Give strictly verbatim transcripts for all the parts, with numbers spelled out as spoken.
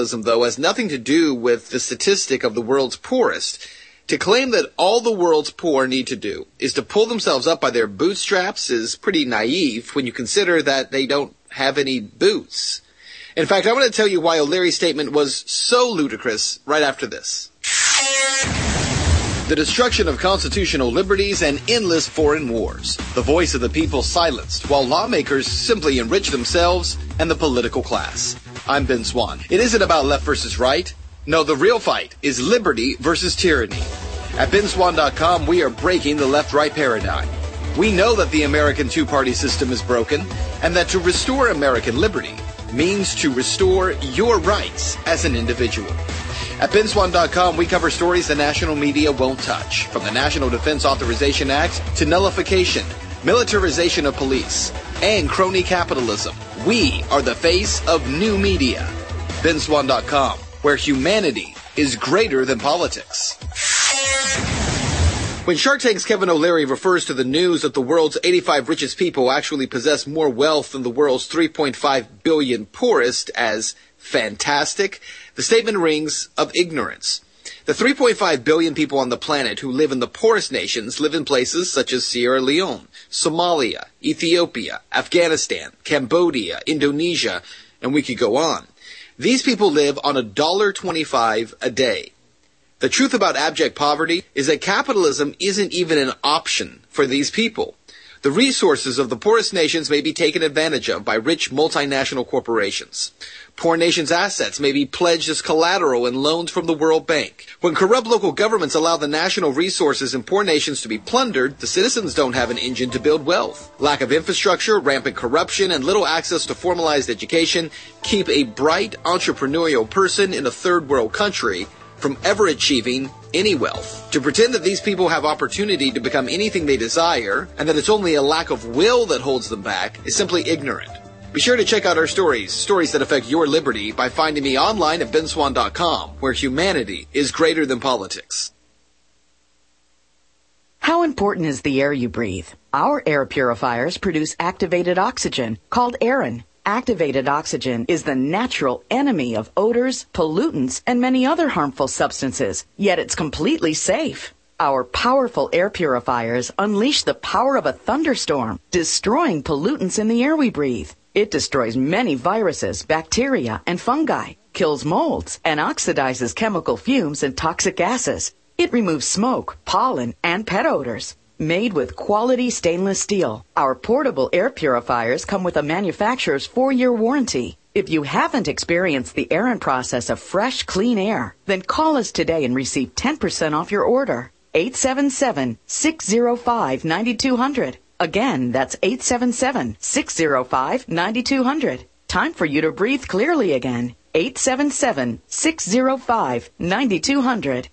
capitalism, though, has nothing to do with the statistic of the world's poorest. To claim that all the world's poor need to do is to pull themselves up by their bootstraps is pretty naive when you consider that they don't have any boots. In fact, I want to tell you why O'Leary's statement was so ludicrous right after this. The destruction of constitutional liberties and endless foreign wars. The voice of the people silenced, while lawmakers simply enrich themselves and the political class. I'm Ben Swan. It isn't about left versus right. No, the real fight is liberty versus tyranny. At Ben Swan dot com, we are breaking the left-right paradigm. We know that the American two-party system is broken, and that to restore American liberty means to restore your rights as an individual. At Ben Swan dot com, we cover stories the national media won't touch, from the National Defense Authorization Act to nullification, militarization of police, and crony capitalism. We are the face of new media. Ben Swan dot com, where humanity is greater than politics. When Shark Tank's Kevin O'Leary refers to the news that the world's eighty-five richest people actually possess more wealth than the world's three point five billion poorest as fantastic, the statement rings of ignorance. The three point five billion people on the planet who live in the poorest nations live in places such as Sierra Leone, Somalia, Ethiopia, Afghanistan, Cambodia, Indonesia, and we could go on. These people live on one dollar and twenty-five cents a day. The truth about abject poverty is that capitalism isn't even an option for these people. The resources of the poorest nations may be taken advantage of by rich multinational corporations. Poor nations' assets may be pledged as collateral in loans from the World Bank. When corrupt local governments allow the national resources in poor nations to be plundered, the citizens don't have an engine to build wealth. Lack of infrastructure, rampant corruption, and little access to formalized education keep a bright entrepreneurial person in a third world country from ever achieving any wealth. To pretend that these people have opportunity to become anything they desire, and that it's only a lack of will that holds them back, is simply ignorant. Be sure to check out our stories, stories that affect your liberty, by finding me online at Ben Swan dot com, where humanity is greater than politics. How important is the air you breathe? Our air purifiers produce activated oxygen, called Aeron. Activated oxygen is the natural enemy of odors, pollutants, and many other harmful substances, yet it's completely safe. Our powerful air purifiers unleash the power of a thunderstorm, destroying pollutants in the air we breathe. It destroys many viruses, bacteria, and fungi, kills molds, and oxidizes chemical fumes and toxic gases. It removes smoke, pollen, and pet odors. Made with quality stainless steel, our portable air purifiers come with a manufacturer's four-year warranty. If you haven't experienced the Aeron process of fresh, clean air, then call us today and receive ten percent off your order. eight seven seven, six zero five, nine two zero zero. Again, that's eight seven seven, six zero five, nine two zero zero. Time for you to breathe clearly again. eight seven seven, six zero five, nine two zero zero.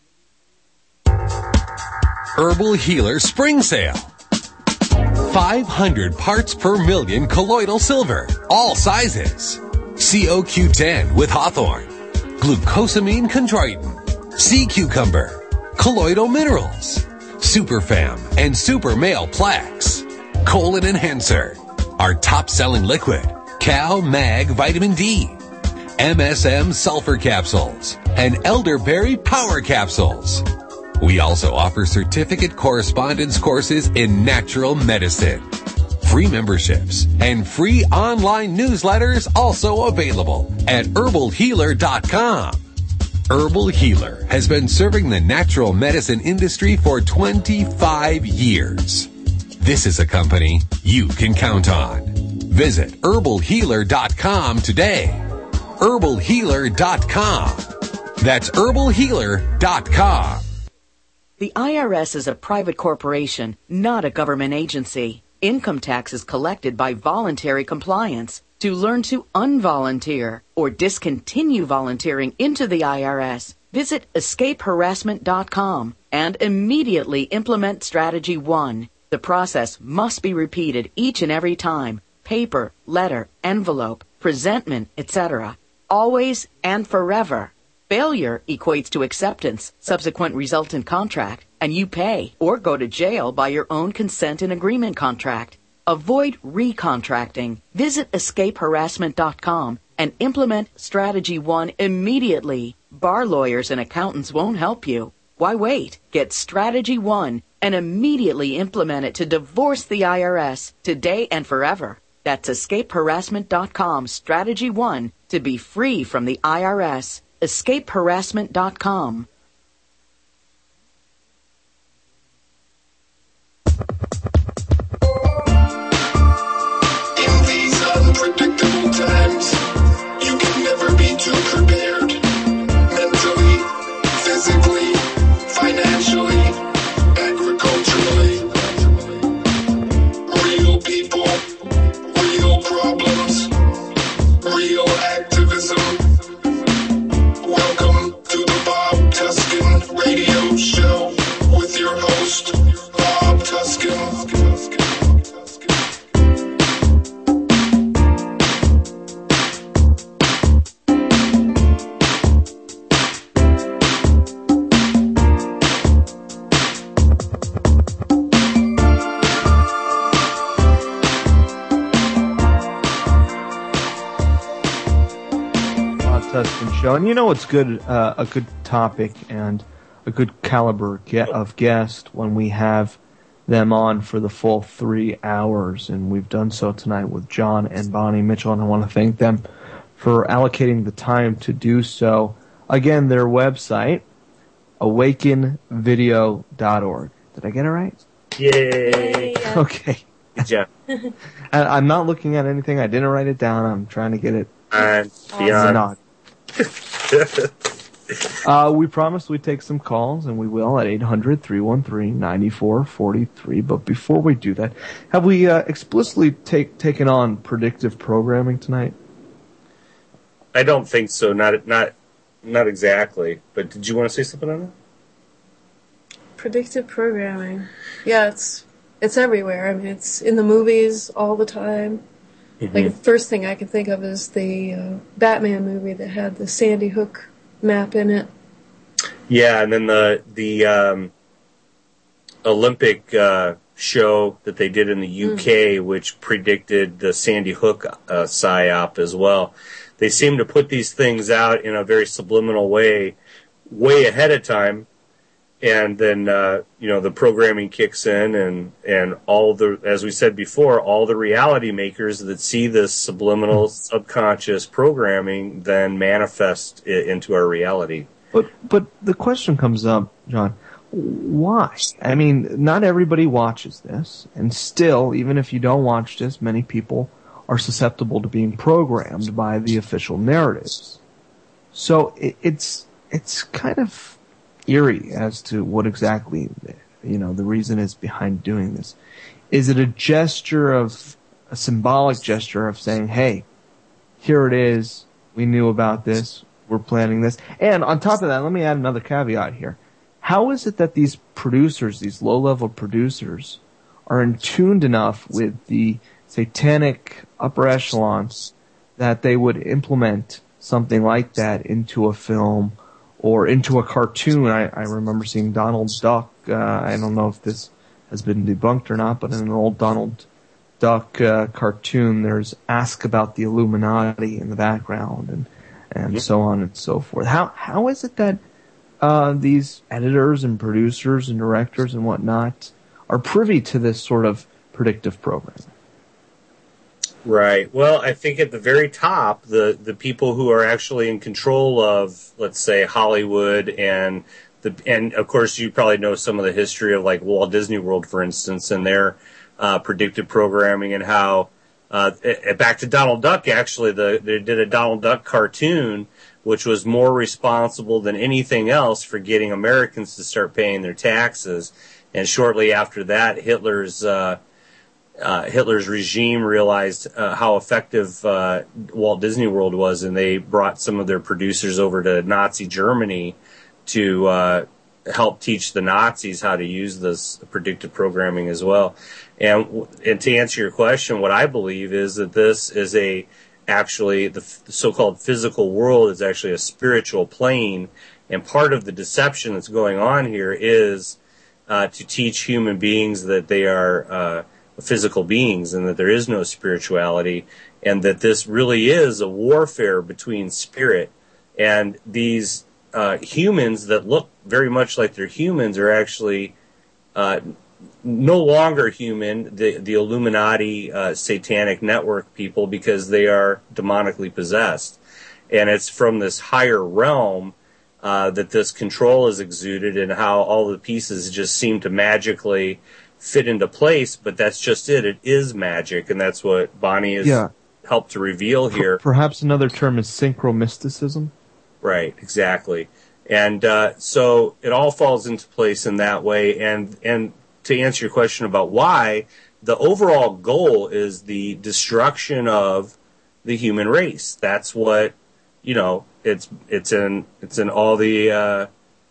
Herbal Healer Spring Sale. five hundred parts per million colloidal silver, all sizes. C O Q ten with hawthorn, glucosamine chondroitin, sea cucumber, colloidal minerals, Superfam and Super Male Plaques, Colon Enhancer, our top-selling liquid, Cal Mag Vitamin D, M S M Sulfur Capsules, and Elderberry Power Capsules. We also offer certificate correspondence courses in natural medicine. Free memberships and free online newsletters also available at herbal healer dot com. Herbal Healer has been serving the natural medicine industry for twenty-five years. This is a company you can count on. Visit herbal healer dot com today. herbal healer dot com. That's herbal healer dot com. The I R S is a private corporation, not a government agency. Income tax is collected by voluntary compliance. To learn to unvolunteer or discontinue volunteering into the I R S, visit escape harassment dot com and immediately implement Strategy one. The process must be repeated each and every time. Paper, letter, envelope, presentment, et cetera. Always and forever. Failure equates to acceptance, subsequent resultant contract, and you pay or go to jail by your own consent and agreement contract. Avoid recontracting. Visit escape harassment dot com and implement Strategy One immediately. Bar lawyers and accountants won't help you. Why wait? Get Strategy One and immediately implement it to divorce the I R S today and forever. That's escape harassment dot com, Strategy One, to be free from the I R S. escape harassment dot com. In these unpredictable times, you can never be too prepared. Mentally, physically, financially, agriculturally. Real people, real problems, real activism. Welcome to the Bob Tuskin Radio Show with your host, Bob Tuskin. Tuskin Show, and you know what's good, uh, a good topic and a good caliber get of guest when we have them on for the full three hours, and we've done so tonight with John and Bonnie Mitchell, and I want to thank them for allocating the time to do so. Again, their website, awaken video dot org. Did I get it right? Yay! Okay. Good job. I, I'm not looking at anything. I didn't write it down. I'm trying to get it. Uh, beyond. Not. uh, we promised we'd take some calls, and we will at eight hundred, three one three, nine four four three. But before we do that, have we uh, explicitly take, taken on predictive programming tonight? I don't think so. Not not not exactly. But did you want to say something on that? Predictive programming. Yeah, it's it's everywhere. I mean, it's in the movies all the time. Mm-hmm. Like, the first thing I can think of is the uh, Batman movie that had the Sandy Hook map in it. Yeah, and then the the um, Olympic uh, show that they did in the U K, mm. which predicted the Sandy Hook uh, psyop as well. They seem to put these things out in a very subliminal way, way ahead of time. And then, uh, you know, the programming kicks in, and, and all the, as we said before, all the reality makers that see this subliminal, subconscious programming then manifest it into our reality. But, but the question comes up, John, why? I mean, not everybody watches this, and still, even if you don't watch this, many people are susceptible to being programmed by the official narratives. So it, it's, it's kind of eerie as to what exactly, you know, the reason is behind doing this. Is it a gesture of, a symbolic gesture of saying, hey, here it is, we knew about this, we're planning this. And on top of that, let me add another caveat here. How is it that these producers, these low-level producers, are in tuned enough with the satanic upper echelons that they would implement something like that into a film or into a cartoon? I, I remember seeing Donald Duck. Uh, I don't know if this has been debunked or not, but in an old Donald Duck uh, cartoon, there's Ask About the Illuminati in the background, and and so on and so forth. How how is it that uh, these editors and producers and directors and whatnot are privy to this sort of predictive programming? Right. Well, I think at the very top, the, the people who are actually in control of, let's say, Hollywood and the, and of course you probably know some of the history of like Walt Disney World, for instance, and their uh, predictive programming, and how uh, back to Donald Duck. Actually, the they did a Donald Duck cartoon which was more responsible than anything else for getting Americans to start paying their taxes. And shortly after that, Hitler's uh, Uh, Hitler's regime realized uh, how effective uh, Walt Disney World was, and they brought some of their producers over to Nazi Germany to uh, help teach the Nazis how to use this predictive programming as well. And, and to answer your question, what I believe is that this is a actually the, the so-called physical world is actually a spiritual plane, and part of the deception that's going on here is uh, to teach human beings that they are uh, physical beings and that there is no spirituality. and that this really is a warfare between spirit. And these uh, humans that look very much like they're humans are actually uh, no longer human, the, the Illuminati uh, satanic network people, because they are demonically possessed. And it's from this higher realm uh, that this control is exuded, and how all the pieces just seem to magically fit into place. But that's just it. It is magic, and that's what Bonnie has Yeah. helped to reveal here. Perhaps another term is synchromysticism. Right, exactly. And uh, so it all falls into place in that way. And and to answer your question about why, the overall goal is the destruction of the human race. That's what, you know, it's it's in it's in all the uh,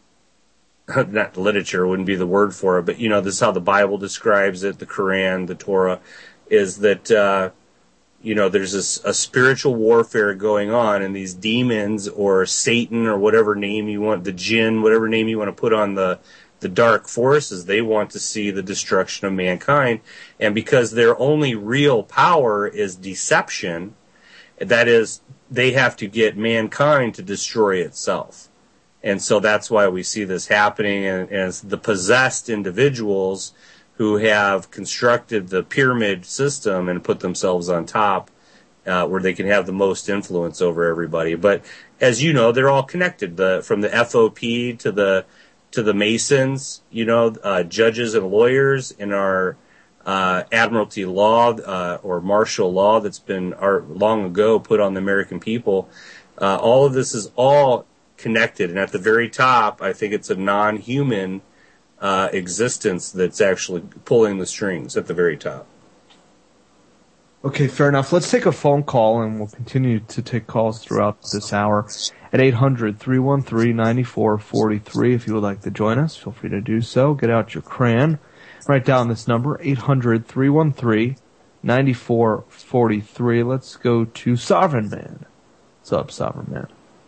not literature wouldn't be the word for it, but you know, this is how the Bible describes it, the Quran, the Torah, is that uh, you know, there's this, a spiritual warfare going on, and these demons or Satan or whatever name you want, the jinn, whatever name you want to put on the, the dark forces, they want to see the destruction of mankind. And because their only real power is deception, that is, they have to get mankind to destroy itself. And so that's why we see this happening, and, and it's the possessed individuals who have constructed the pyramid system and put themselves on top, uh, where they can have the most influence over everybody. But as you know, they're all connected. The from the F O P to the to the Masons, you know, uh, judges and lawyers in our uh, Admiralty law uh, or martial law that's been our, long ago put on the American people. Uh, all of this is all connected, and at the very top, I think it's a non-human Uh, existence that's actually pulling the strings at the very top. Okay, fair enough. Let's take a phone call, and we'll continue to take calls throughout this hour at eight hundred, three one three, nine four four three. If you would like to join us, feel free to do so. Get out your crayon. Write down this number, eight hundred, three one three, nine four four three. Let's go to Sovereign Man. What's up, Sovereign Man?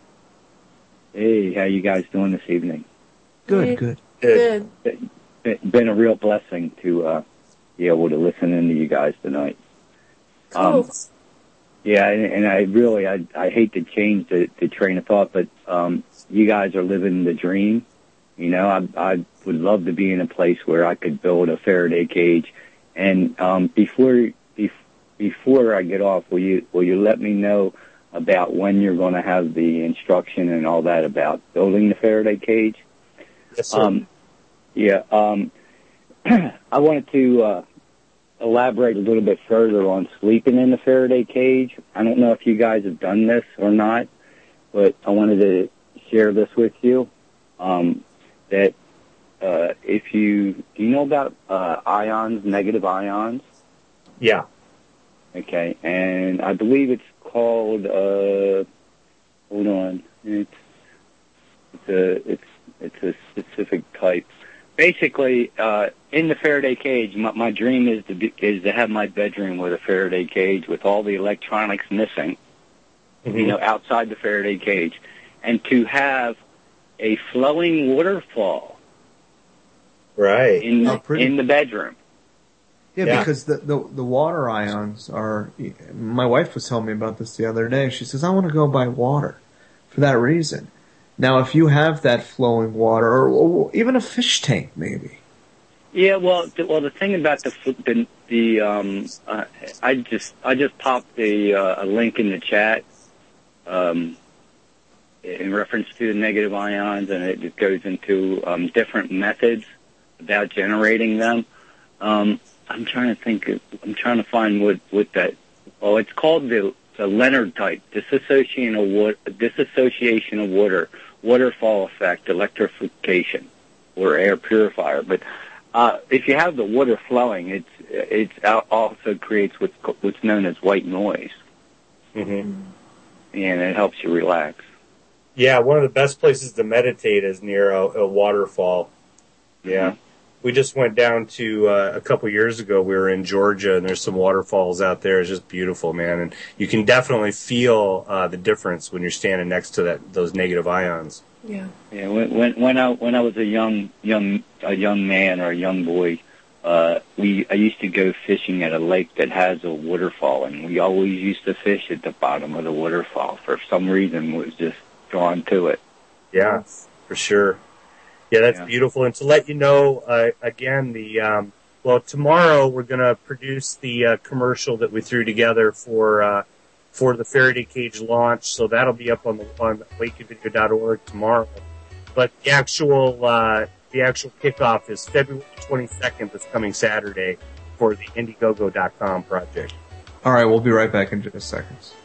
Hey, how you guys doing this evening? Good, Hey. good. Good. It's been a real blessing to uh, be able to listen in to you guys tonight. Cool. Um, yeah, and, and I really, I, I hate to change the, the train of thought, but um, you guys are living the dream. You know, I, I would love to be in a place where I could build a Faraday cage. And um, before bef- before I get off, will you will you let me know about when you're going to have the instruction and all that about building the Faraday cage? Yes, sir. Um, yeah, um, I wanted to uh, elaborate a little bit further on sleeping in the Faraday cage. I don't know if you guys have done this or not, but I wanted to share this with you. Um, that uh, if you do you know about uh, ions, negative ions? Yeah. Okay, and I believe it's called. Uh, hold on, it's it's a it's it's a specific type. Basically, uh, in the Faraday cage, my, my dream is to be, is to have my bedroom with a Faraday cage with all the electronics missing, mm-hmm. you know, outside the Faraday cage, and to have a flowing waterfall, Right. in Oh, pretty. in the bedroom. Yeah, Yeah. because the, the the water ions are. My wife was telling me about this the other day. She says, "I want to go by water for that reason." Now, if you have that flowing water, or, or even a fish tank, maybe. Yeah, well, the, well, the thing about the the, the um, uh, I just I just popped the uh, a link in the chat, um, in reference to the negative ions, and it, it goes into um, different methods about generating them. Um, I'm trying to think. Of, I'm trying to find what what that. Oh, it's called the the Leonard type dissociation of water, dissociation of water, waterfall effect, electrification, or air purifier, but. Uh, if you have the water flowing, it's it's also creates what's what's known as white noise, Mm-hmm. and it helps you relax. Yeah, one of the best places to meditate is near a, a waterfall. Yeah. Mm-hmm. We just went down to, uh, a couple years ago, we were in Georgia, and there's some waterfalls out there. It's just beautiful, man. And you can definitely feel uh, the difference when you're standing next to that those negative ions. Yeah. Yeah, when when when I when I was a young young a young man or a young boy, uh, we I used to go fishing at a lake that has a waterfall, and we always used to fish at the bottom of the waterfall. For some reason, was just drawn to it. Yeah, for sure. Yeah, that's Yeah. beautiful. And to let you know, uh, again, the um, well, tomorrow we're going to produce the uh, commercial that we threw together for uh, for the Faraday Cage launch. So that'll be up on the on awaken video dot org tomorrow. But the actual uh, the actual kickoff is February twenty-second, this coming Saturday, for the Indiegogo dot com project. All right, we'll be right back in just seconds.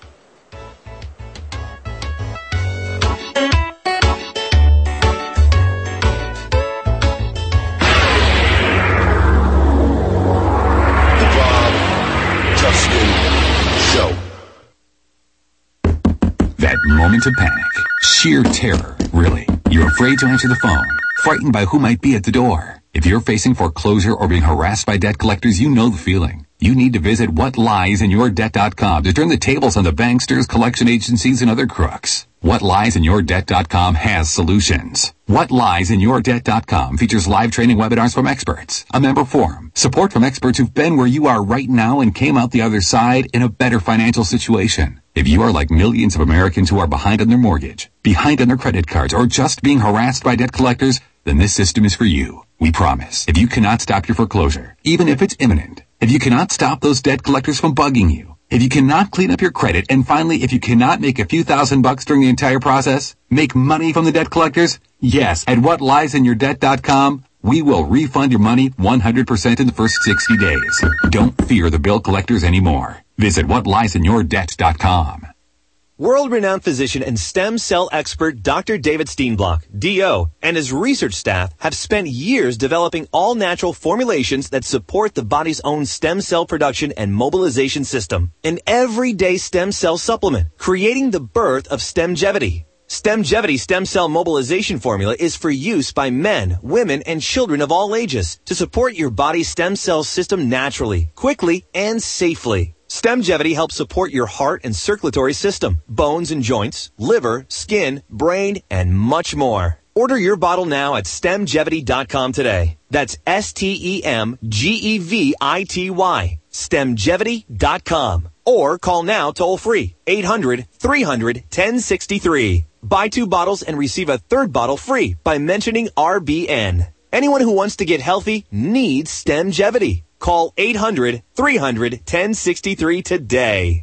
That moment of panic. Sheer terror, really. You're afraid to answer the phone. Frightened by who might be at the door. If you're facing foreclosure or being harassed by debt collectors, you know the feeling. You need to visit what lies in your debt dot com to turn the tables on the banksters, collection agencies, and other crooks. what lies in your debt dot com has solutions. what lies in your debt dot com features live training webinars from experts, a member forum, support from experts who've been where you are right now and came out the other side in a better financial situation. If you are like millions of Americans who are behind on their mortgage, behind on their credit cards, or just being harassed by debt collectors, then this system is for you. We promise. If you cannot stop your foreclosure, even if it's imminent, if you cannot stop those debt collectors from bugging you, if you cannot clean up your credit, and finally, if you cannot make a few thousand bucks during the entire process, make money from the debt collectors, yes, at what lies in your debt dot com, we will refund your money one hundred percent in the first sixty days. Don't fear the bill collectors anymore. Visit what lies in your debt dot com. World-renowned physician and stem cell expert Doctor David Steenblock, D O, and his research staff have spent years developing all-natural formulations that support the body's own stem cell production and mobilization system. An everyday stem cell supplement, creating the birth of Stemgevity. Stemgevity stem cell mobilization formula is for use by men, women, and children of all ages to support your body's stem cell system naturally, quickly, and safely. Stemgevity helps support your heart and circulatory system, bones and joints, liver, skin, brain, and much more. Order your bottle now at stemgevity dot com today. That's S T E M G E V I T Y. stemgevity dot com. Or call now toll free, eight hundred, three hundred, ten sixty-three. Buy two bottles and receive a third bottle free by mentioning R B N. Anyone who wants to get healthy needs Stemgevity. Call eight hundred, three hundred, ten sixty-three today.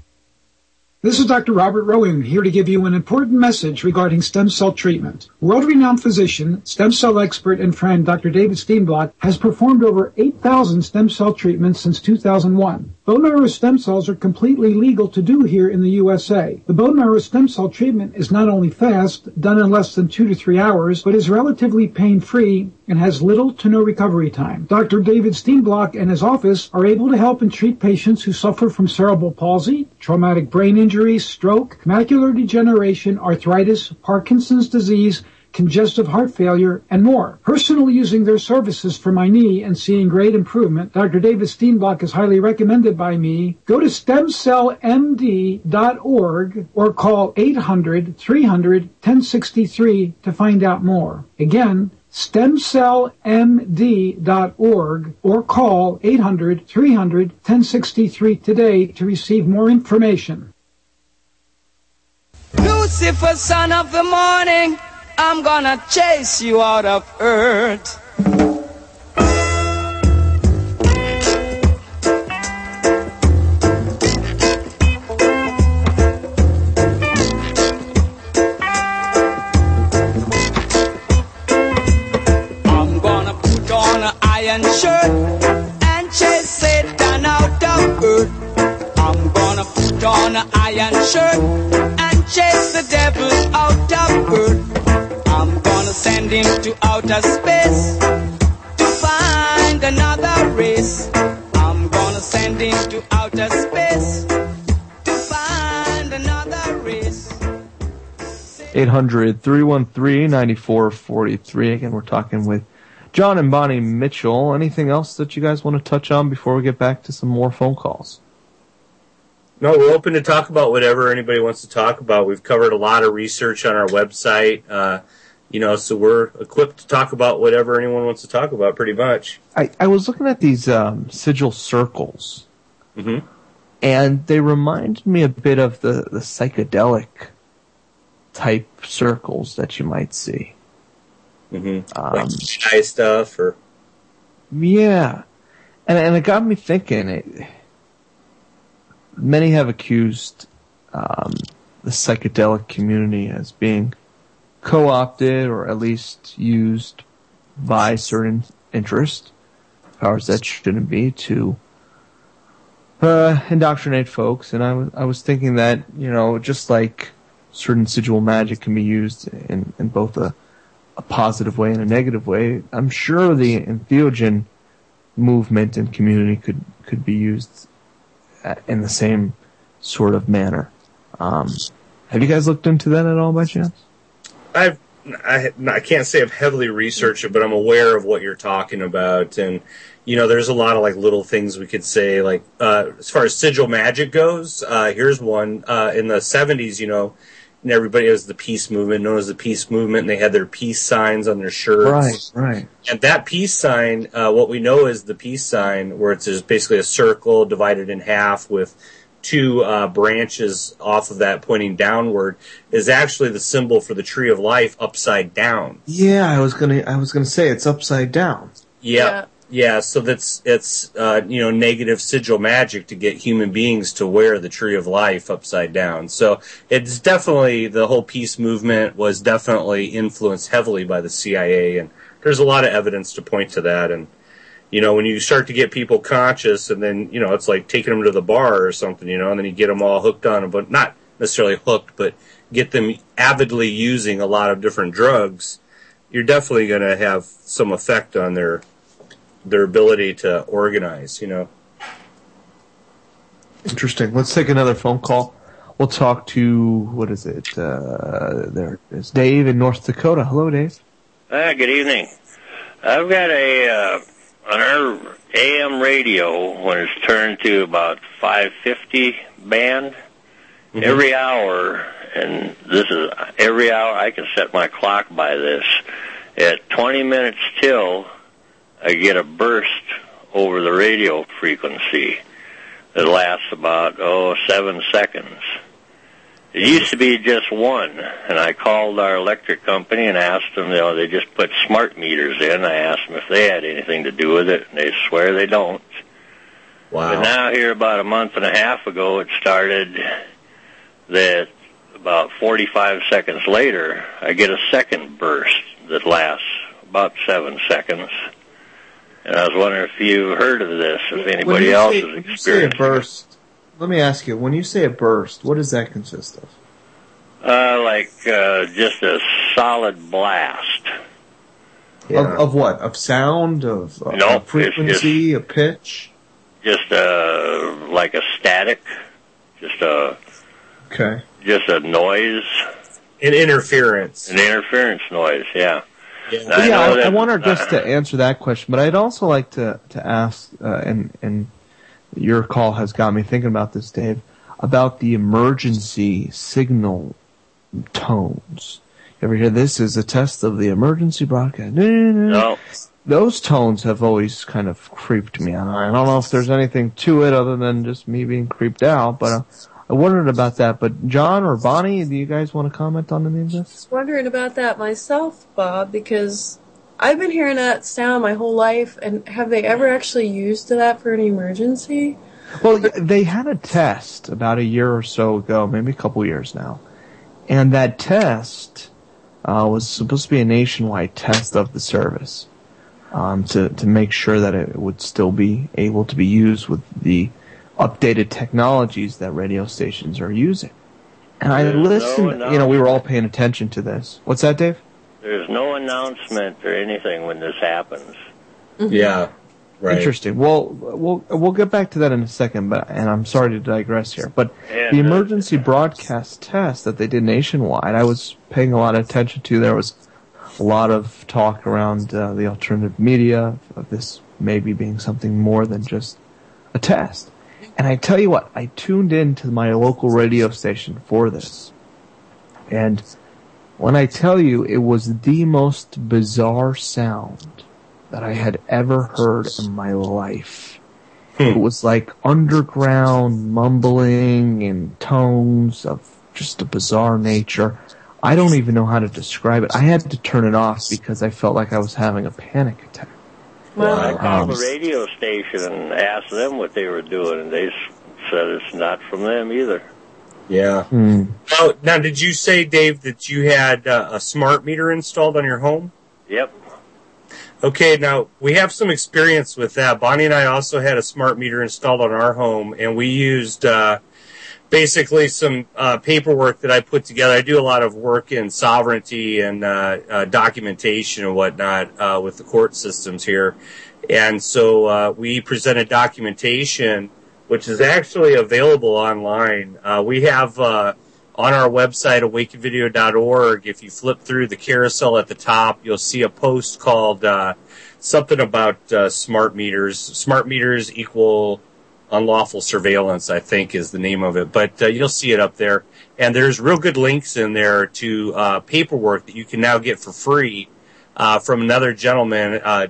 This is Doctor Robert Rowan here to give you an important message regarding stem cell treatment. World-renowned physician, stem cell expert, and friend Doctor David Steenblock has performed over eight thousand stem cell treatments since two thousand one. Bone marrow stem cells are completely legal to do here in the U S A. The bone marrow stem cell treatment is not only fast, done in less than two to three hours, but is relatively pain-free and has little to no recovery time. Doctor David Steenblock and his office are able to help and treat patients who suffer from cerebral palsy, traumatic brain injury, stroke, macular degeneration, arthritis, Parkinson's disease, congestive heart failure, and more. Personally using their services for my knee and seeing great improvement, Doctor David Steenblock is highly recommended by me. Go to stem cell m d dot org or call eight hundred, three hundred, ten sixty-three to find out more. Again, stem cell m d dot org or call eight hundred, three hundred, ten sixty-three today to receive more information. Lucifer, son of the morning, I'm gonna chase you out of earth. I'm gonna put on an iron shirt and chase Satan out of earth. I'm gonna put on an iron shirt and chase the devil out of earth. I'm gonna send him to outer space to find another race. I'm gonna send him to outer space to find another race. eight hundred, three one three, nine four four three. Again, we're talking with John and Bonnie Mitchell. Anything else that you guys want to touch on before we get back to some more phone calls? No, we're open to talk about whatever anybody wants to talk about. We've covered a lot of research on our website. Uh, you know, so we're equipped to talk about whatever anyone wants to talk about, pretty much. I, I was looking at these um, sigil circles, mm-hmm. and they reminded me a bit of the, the psychedelic type circles that you might see. Mm-hmm. Um, like shy stuff, or yeah, and and it got me thinking. It, many have accused um, the psychedelic community as being co-opted or at least used by certain interest powers that shouldn't be to uh, indoctrinate folks. And I was I was thinking that, you know, just like certain sigil magic can be used in, in both a, a positive way and a negative way, I'm sure the entheogen movement and community could, could be used in the same sort of manner. Um, have you guys looked into that at all by chance? I've, I, I can't say I've heavily researched it, but I'm aware of what you're talking about. And, you know, there's a lot of, like, little things we could say. Like, uh, as far as sigil magic goes, uh, here's one. Uh, in the seventies, you know, and everybody has the peace movement, known as the peace movement, and they had their peace signs on their shirts. Right, right. And that peace sign, uh, what we know is the peace sign, where it's just basically a circle divided in half with two uh, branches off of that pointing downward, is actually the symbol for the tree of life upside down. Yeah, I was gonna, I was gonna say it's upside down. Yeah, yeah. yeah so that's it's uh, you know, negative sigil magic to get human beings to wear the tree of life upside down. So it's definitely, the whole peace movement was definitely influenced heavily by the C I A, and there's a lot of evidence to point to that. And you know, when you start to get people conscious, and then, you know, it's like taking them to the bar or something, you know, and then you get them all hooked on, but not necessarily hooked, but get them avidly using a lot of different drugs, you're definitely going to have some effect on their their ability to organize, you know. Interesting. Let's take another phone call. We'll talk to, what is it? Uh, there it is. Dave in North Dakota. Hello, Dave. Uh, good evening. I've got a... Uh on our A M radio, when it's turned to about five fifty band, mm-hmm. every hour, and this is every hour, I can set my clock by this, at twenty minutes till, I get a burst over the radio frequency that lasts about, oh, seven seconds. It used to be just one, and I called our electric company and asked them, you know, they just put smart meters in. I asked them if they had anything to do with it, and they swear they don't. Wow. But now here about a month and a half ago, it started that about forty-five seconds later, I get a second burst that lasts about seven seconds. And I was wondering if you heard of this, if anybody else say, has when experienced you say a burst, let me ask you, when you say a burst, what does that consist of? Uh, like uh, just a solid blast. Yeah. Of, of what? Of sound? Of, of nope, a frequency? Just, a pitch? Just uh, like a static. Just a... Okay. Just a noise. An interference. An interference noise, yeah. Yeah, I, yeah, I, I want our guest uh, to answer that question, but I'd also like to, to ask, uh, and, and your call has got me thinking about this, Dave, about the emergency signal tones. You ever hear this is a test of the emergency broadcast? No. Those tones have always kind of creeped me out. I don't know if there's anything to it other than just me being creeped out, but uh, I wondered about that. But John or Bonnie, do you guys want to comment on any of this? I was wondering about that myself, Bob, because I've been hearing that sound my whole life, and have they ever actually used that for an emergency? Well, they had a test about a year or so ago, maybe a couple years now, and that test uh, was supposed to be a nationwide test of the service um, to to make sure that it would still be able to be used with the updated technologies that radio stations are using. And I listened, no you know, we were all paying attention to this. What's that, Dave? There's no announcement or anything when this happens. Mm-hmm. Yeah. Right. Interesting. Well, we'll we'll get back to that in a second, but and I'm sorry to digress here, but and, the emergency uh, broadcast test that they did nationwide, I was paying a lot of attention to. There was a lot of talk around uh, the alternative media of this maybe being something more than just a test. And I tell you what, I tuned in to my local radio station for this, and When I tell you it was the most bizarre sound that I had ever heard in my life. Hmm. It was like underground mumbling and tones of just a bizarre nature. I don't even know how to describe it. I had to turn it off because I felt like I was having a panic attack. Well, I called Um, the radio station and asked them what they were doing, and they s- said it's not from them either. Yeah. Hmm. Oh, now, did you say, Dave, that you had uh, a smart meter installed on your home? Yep. Okay, now, we have some experience with that. Bonnie and I also had a smart meter installed on our home, and we used uh, basically some uh, paperwork that I put together. I do a lot of work in sovereignty and uh, uh, documentation and whatnot uh, with the court systems here. And so uh, we presented documentation, which is actually available online. Uh, we have uh, on our website, awaken video dot org, if you flip through the carousel at the top, you'll see a post called uh, something about uh, smart meters. Smart meters equal unlawful surveillance, I think, is the name of it. But uh, you'll see it up there. And there's real good links in there to uh, paperwork that you can now get for free uh, from another gentleman, uh,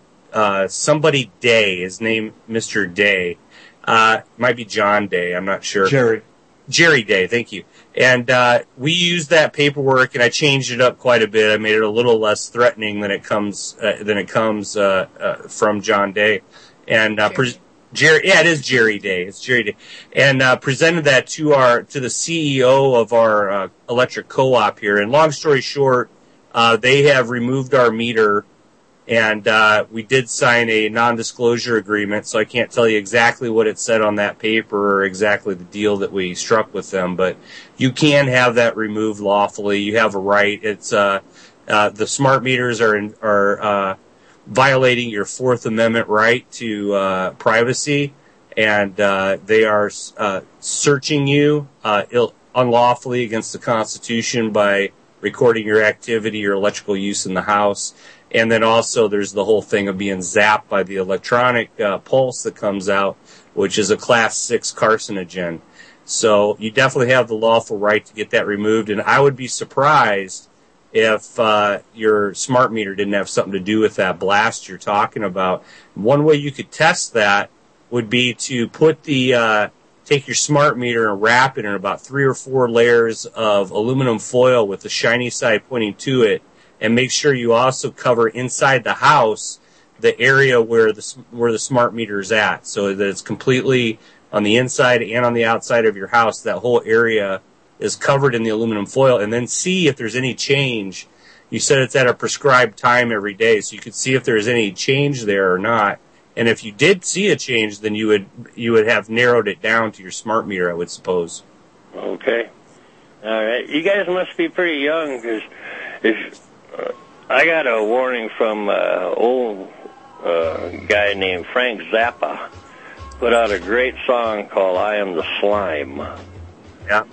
uh, somebody Day, his name, Mister Day. Uh, might be John Day, I'm not sure. Jerry. Jerry Day, thank you. And uh, we used that paperwork, and I changed it up quite a bit. I made it a little less threatening than it comes uh, than it comes uh, uh, from John Day. And uh, pre- Jerry, yeah, it is Jerry Day. It's Jerry Day, and uh, presented that to our to the C E O of our uh, electric co-op here. And long story short, uh, they have removed our meter. And uh, we did sign a non-disclosure agreement, so I can't tell you exactly what it said on that paper or exactly the deal that we struck with them. But you can have that removed lawfully. You have a right. It's uh, uh, the smart meters are in, are uh, violating your Fourth Amendment right to uh, privacy, and uh, they are uh, searching you uh, ill- unlawfully against the Constitution by recording your activity, your electrical use in the house. And then also there's the whole thing of being zapped by the electronic uh, pulse that comes out, which is a class six carcinogen. So you definitely have the lawful right to get that removed. And I would be surprised if uh, your smart meter didn't have something to do with that blast you're talking about. One way you could test that would be to put the uh, take your smart meter and wrap it in about three or four layers of aluminum foil with the shiny side pointing to it. And make sure you also cover inside the house the area where the where the smart meter is at, so that it's completely on the inside and on the outside of your house. That whole area is covered in the aluminum foil, and then see if there's any change. You said it's at a prescribed time every day, so you could see if there's any change there or not. And if you did see a change, then you would you would have narrowed it down to your smart meter, I would suppose. Okay. All right. You guys must be pretty young, because if uh, I got a warning from an uh, old uh, guy named Frank Zappa, put out a great song called "I Am the Slime." Yeah.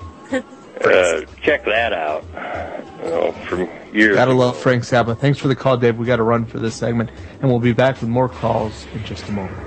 Uh, check that out. You know, from years Gotta ago. love Frank Zappa. Thanks for the call, Dave. We got to run for this segment, and we'll be back with more calls in just a moment.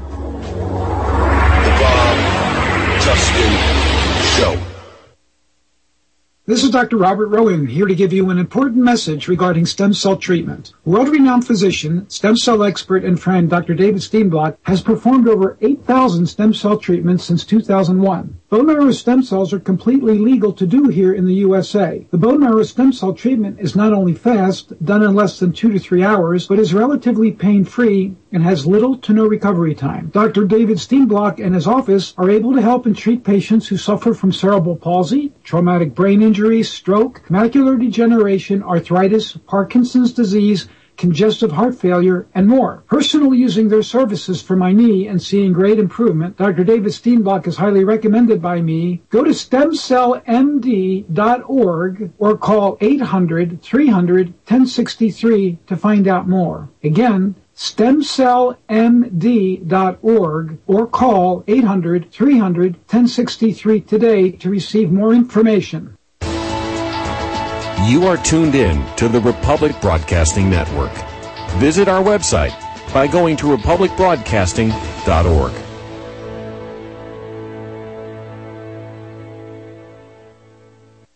The Bob Tuskin Show. This is Doctor Robert Rowan, here to give you an important message regarding stem cell treatment. World-renowned physician, stem cell expert, and friend Doctor David Steenblock has performed over eight thousand stem cell treatments since two thousand one. Bone marrow stem cells are completely legal to do here in the U S A. The bone marrow stem cell treatment is not only fast, done in less than two to three hours, but is relatively pain-free and has little to no recovery time. Doctor David Steenblock and his office are able to help and treat patients who suffer from cerebral palsy, traumatic brain injury, stroke, macular degeneration, arthritis, Parkinson's disease, congestive heart failure, and more. Personally using their services for my knee and seeing great improvement, Doctor David Steenblock is highly recommended by me. Go to stem cell m d dot org or call eight hundred, three hundred, ten sixty-three to find out more. Again, stem cell m d dot org or call eight hundred, three hundred, ten sixty-three today to receive more information. You are tuned in to the Republic Broadcasting Network. Visit our website by going to republic broadcasting dot org. For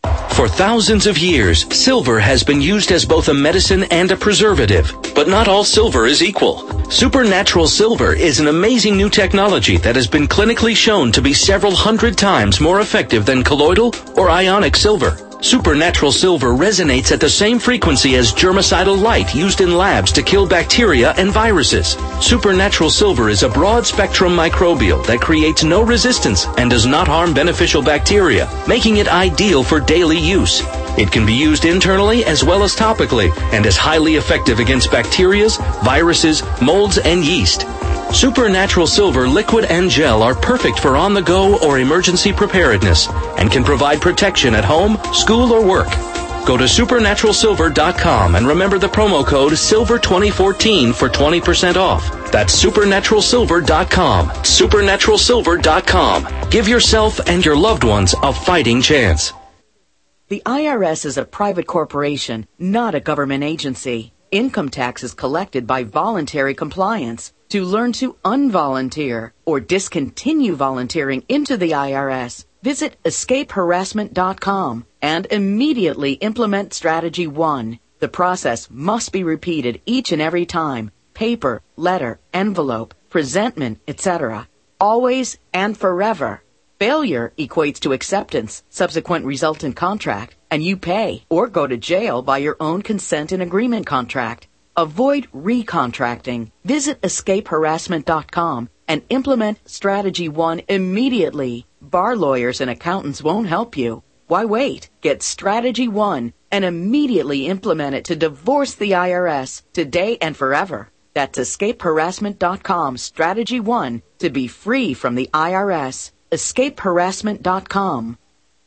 For thousands of years, silver has been used as both a medicine and a preservative. But not all silver is equal. Supernatural Silver is an amazing new technology that has been clinically shown to be several hundred times more effective than colloidal or ionic silver. Supernatural Silver resonates at the same frequency as germicidal light used in labs to kill bacteria and viruses. Supernatural Silver is a broad-spectrum microbial that creates no resistance and does not harm beneficial bacteria, making it ideal for daily use. It can be used internally as well as topically and is highly effective against bacteria, viruses, molds, and yeast. Supernatural Silver liquid and gel are perfect for on-the-go or emergency preparedness and can provide protection at home, school, or work. Go to supernatural silver dot com and remember the promo code silver twenty fourteen for twenty percent off. That's supernatural silver dot com. supernatural silver dot com. Give yourself and your loved ones a fighting chance. The I R S is a private corporation, not a government agency. Income tax is collected by voluntary compliance. To learn to unvolunteer or discontinue volunteering into the I R S, visit escape harassment dot com and immediately implement Strategy one. The process must be repeated each and every time. Paper, letter, envelope, presentment, et cetera. Always and forever. Failure equates to acceptance, subsequent resultant contract, and you pay or go to jail by your own consent and agreement contract. Avoid recontracting. Visit escape harassment dot com and implement Strategy one immediately. Bar lawyers and accountants won't help you. Why wait? Get Strategy one and immediately implement it to divorce the I R S today and forever. That's escape harassment dot com Strategy one to be free from the I R S. escape harassment dot com.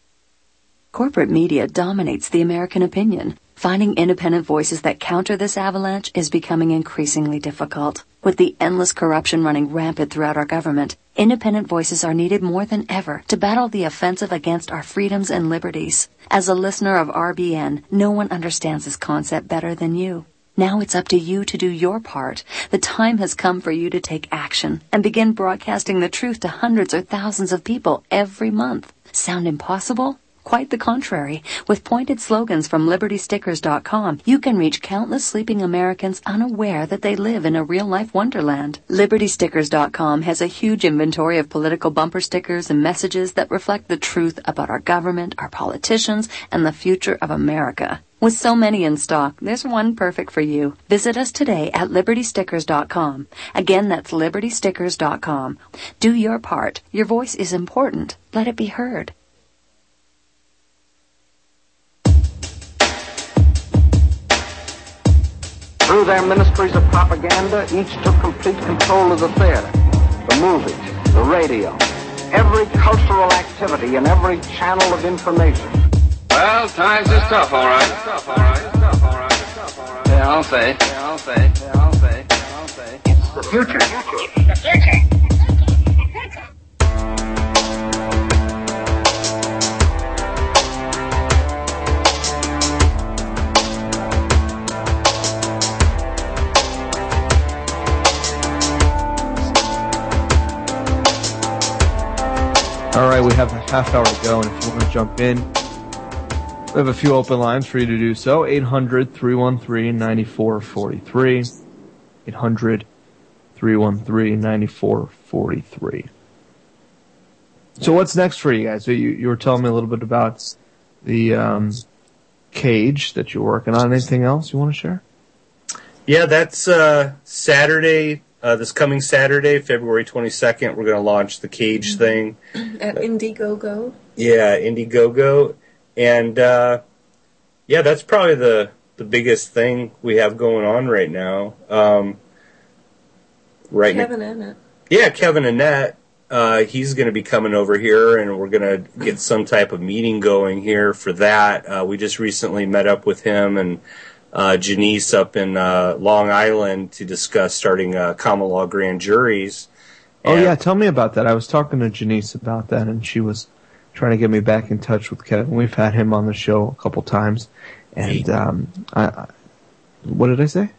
Corporate media dominates the American opinion. Finding independent voices that counter this avalanche is becoming increasingly difficult. With the endless corruption running rampant throughout our government, independent voices are needed more than ever to battle the offensive against our freedoms and liberties. As a listener of R B N, no one understands this concept better than you. Now it's up to you to do your part. The time has come for you to take action and begin broadcasting the truth to hundreds or thousands of people every month. Sound impossible? Quite the contrary. With pointed slogans from liberty stickers dot com, you can reach countless sleeping Americans unaware that they live in a real-life wonderland. liberty stickers dot com has a huge inventory of political bumper stickers and messages that reflect the truth about our government, our politicians, and the future of America. With so many in stock, there's one perfect for you. Visit us today at liberty stickers dot com. Again, that's liberty stickers dot com. Do your part. Your voice is important. Let it be heard. Through their ministries of propaganda, each took complete control of the theater, the movies, the radio, every cultural activity and every channel of information. Well, times is tough, all right. Tough, all right. Tough, all right. Tough, all right. Yeah, I'll say. Yeah, I'll say. Yeah, I'll say. Yeah, I'll say. It's the future. The future. All right, we have a half hour to go, and if you want to jump in, we have a few open lines for you to do so. eight hundred, three one three, nine four four three. eight hundred, three one three, nine four four three. So what's next for you guys? So you, you were telling me a little bit about the um, cage that you're working on. Anything else you want to share? Yeah, that's uh, Saturday. Uh, this coming Saturday, February twenty-second, we're going to launch the Cage thing. At Indiegogo. Yeah, Indiegogo. And, uh, yeah, that's probably the, the biggest thing we have going on right now. Um, right Kevin Annett. Yeah, Kevin Annett. Uh, he's going to be coming over here, and we're going to get some type of meeting going here for that. Uh, we just recently met up with him and Uh, Janice up in uh, Long Island to discuss starting uh, common law grand juries. Oh, yeah, tell me about that. I was talking to Janice about that, and she was trying to get me back in touch with Kevin. We've had him on the show a couple times. And um, I, I, what did I say?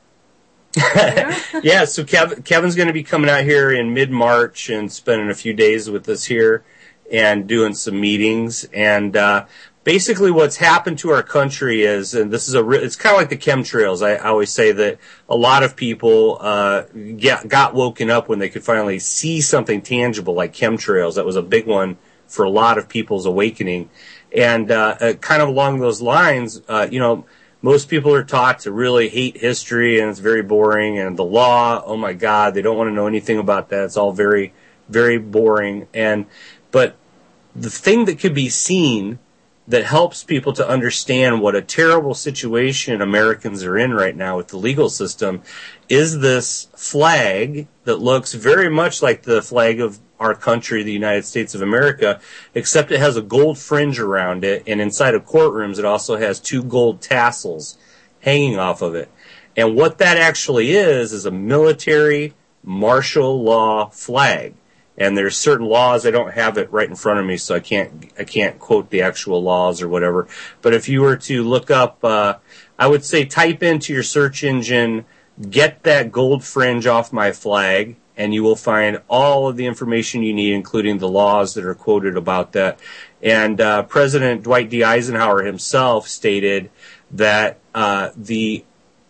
Yeah, so Kev, Kevin's going to be coming out here in mid-March and spending a few days with us here and doing some meetings. And uh, basically what's happened to our country is, and this is a, it's kind of like the chemtrails. I, I always say that a lot of people uh, get, got woken up when they could finally see something tangible like chemtrails. That was a big one for a lot of people's awakening. And uh, uh, kind of along those lines, uh, you know, most people are taught to really hate history, and it's very boring. And the law, oh my God, they don't want to know anything about that. It's all very, very boring. And but the thing that could be seen that helps people to understand what a terrible situation Americans are in right now with the legal system is this flag that looks very much like the flag of our country, the United States of America, except it has a gold fringe around it, and inside of courtrooms it also has two gold tassels hanging off of it. And what that actually is is a military martial law flag. And there's certain laws, I don't have it right in front of me, so I can't I can't quote the actual laws or whatever. But if you were to look up, uh, I would say type into your search engine, get that gold fringe off my flag, and you will find all of the information you need, including the laws that are quoted about that. And uh, President Dwight D. Eisenhower himself stated that uh, the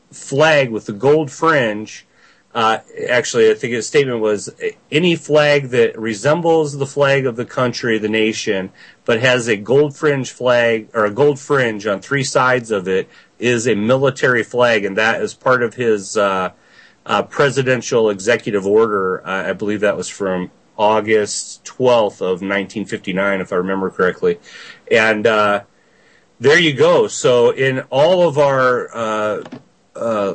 flag with the gold fringe, Uh, actually, I think his statement was, any flag that resembles the flag of the country, the nation, but has a gold fringe flag, or a gold fringe on three sides of it, is a military flag, and that is part of his uh, uh, presidential executive order. Uh, I believe that was from August twelfth of nineteen fifty-nine, if I remember correctly. And uh, there you go. So in all of our uh, uh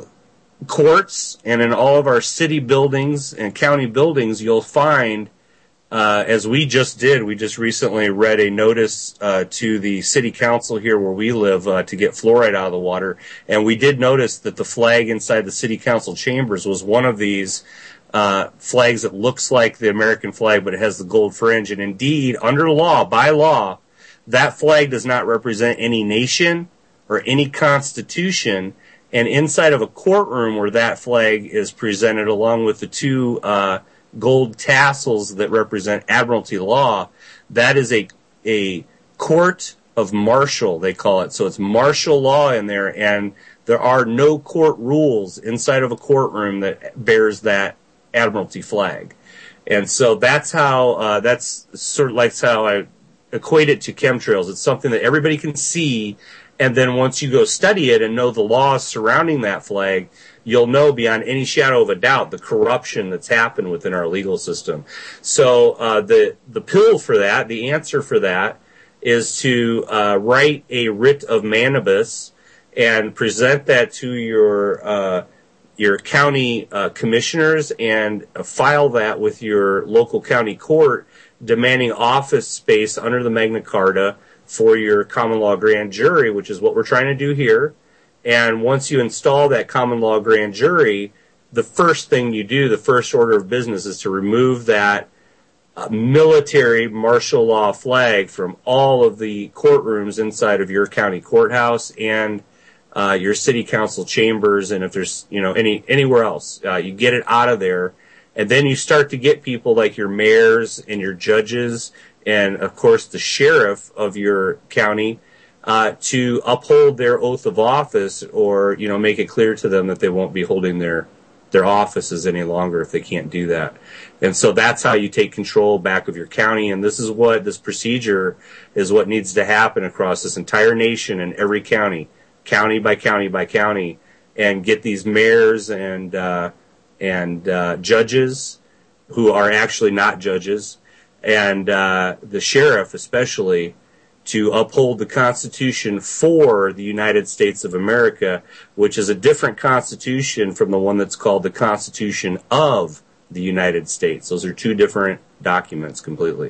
courts and in all of our city buildings and county buildings, you'll find, uh, as we just did, we just recently read a notice uh, to the city council here where we live uh, to get fluoride out of the water. And we did notice that the flag inside the city council chambers was one of these uh, flags that looks like the American flag, but it has the gold fringe. And indeed, under law, by law, that flag does not represent any nation or any constitution. And inside of a courtroom where that flag is presented along with the two uh, gold tassels that represent admiralty law, that is a a court of martial, they call it. So it's martial law in there, and there are no court rules inside of a courtroom that bears that admiralty flag. And so that's how, uh, that's sort of like how I equate it to chemtrails. It's something that everybody can see. And then once you go study it and know the laws surrounding that flag, you'll know beyond any shadow of a doubt the corruption that's happened within our legal system. So uh, the the pill for that, the answer for that, is to uh, write a writ of manibus and present that to your uh, your county uh, commissioners and uh, file that with your local county court, demanding office space under the Magna Carta for your common law grand jury, which is what we're trying to do here. And once you install that common law grand jury, the first thing you do, the first order of business, is to remove that uh, military martial law flag from all of the courtrooms inside of your county courthouse and uh, your city council chambers. And if there's, you know, any anywhere else, uh, you get it out of there. And then you start to get people like your mayors and your judges and, of course, the sheriff of your county uh, to uphold their oath of office, or, you know, make it clear to them that they won't be holding their their offices any longer if they can't do that. And so that's how you take control back of your county. And this is what this procedure is what needs to happen across this entire nation and every county, county by county by county, and get these mayors and uh, and uh, judges who are actually not judges, and uh, the sheriff especially, to uphold the Constitution for the United States of America, which is a different Constitution from the one that's called the Constitution of the United States. Those are two different documents completely.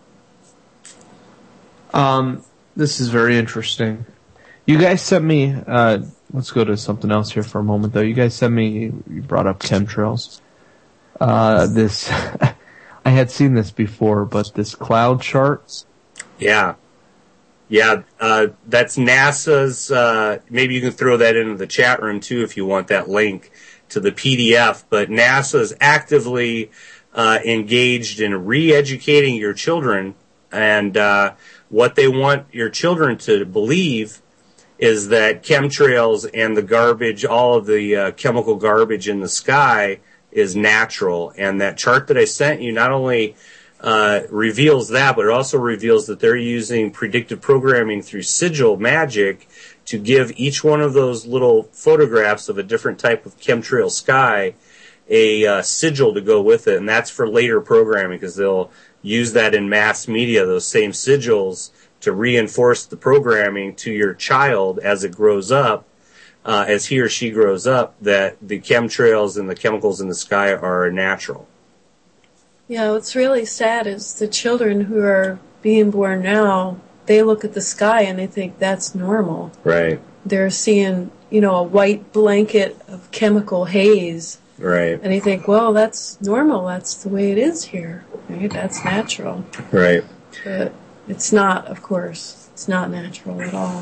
Um, this is very interesting. You guys sent me, uh, let's go to something else here for a moment though. You guys sent me, you brought up chemtrails. Uh, this, I had seen this before, but this cloud chart. Yeah. Yeah, uh, that's NASA's, uh, maybe you can throw that into the chat room too if you want that link to the P D F, but NASA is actively uh, engaged in re-educating your children, and uh, what they want your children to believe is that chemtrails and the garbage, all of the uh, chemical garbage in the sky is natural. And that chart that I sent you not only uh, reveals that, but it also reveals that they're using predictive programming through sigil magic to give each one of those little photographs of a different type of chemtrail sky a uh, sigil to go with it. And that's for later programming, because they'll use that in mass media, those same sigils, to reinforce the programming to your child as it grows up, uh, as he or she grows up, that the chemtrails and the chemicals in the sky are natural. Yeah, what's really sad is the children who are being born now, they look at the sky and they think that's normal. Right. They're seeing, you know, a white blanket of chemical haze. Right. And they think, well, that's normal. That's the way it is here. Right? That's natural. Right. But it's not, of course. It's not natural at all.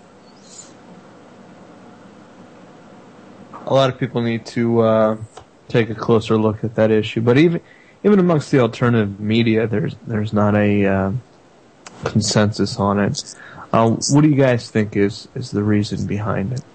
A lot of people need to uh, take a closer look at that issue. But even even amongst the alternative media, there's there's not a uh, consensus on it. Uh, what do you guys think is, is the reason behind it?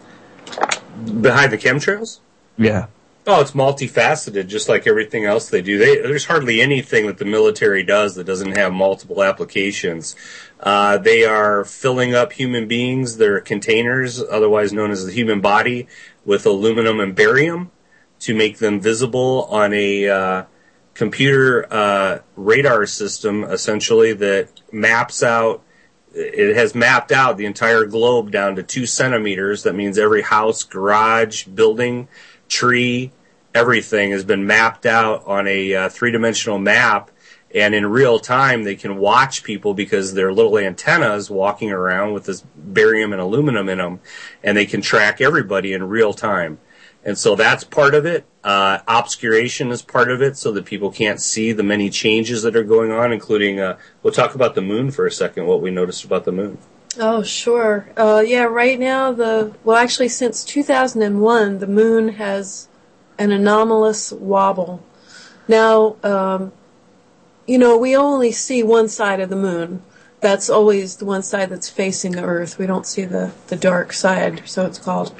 Behind the chemtrails? Yeah. Oh, it's multifaceted, just like everything else they do. They, there's hardly anything that the military does that doesn't have multiple applications. Uh, they are filling up human beings, their containers, otherwise known as the human body, with aluminum and barium to make them visible on a uh, computer uh, radar system, essentially, that maps out. It has mapped out the entire globe down to two centimeters. That means every house, garage, building, tree, everything has been mapped out on a uh, three-dimensional map, and in real time they can watch people because they're little antennas walking around with this barium and aluminum in them, and they can track everybody in real time. And so that's part of it. Uh, obscuration is part of it, so that people can't see the many changes that are going on, including, uh, we'll talk about the moon for a second, what we noticed about the moon. Oh, sure. Uh, yeah, right now, the well, actually, since two thousand one, the moon has an anomalous wobble. Now, um, you know, we only see one side of the moon. That's always the one side that's facing the Earth. We don't see the, the dark side, so it's called.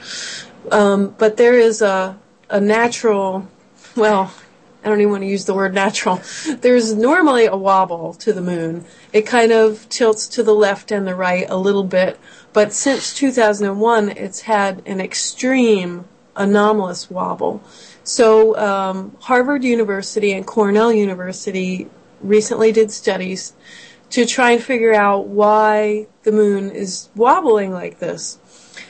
Um, but there is a, a natural, well, I don't even want to use the word natural. There's normally a wobble to the moon. It kind of tilts to the left and the right a little bit. But since two thousand one, it's had an extreme anomalous wobble. So um, Harvard University and Cornell University recently did studies to try and figure out why the moon is wobbling like this.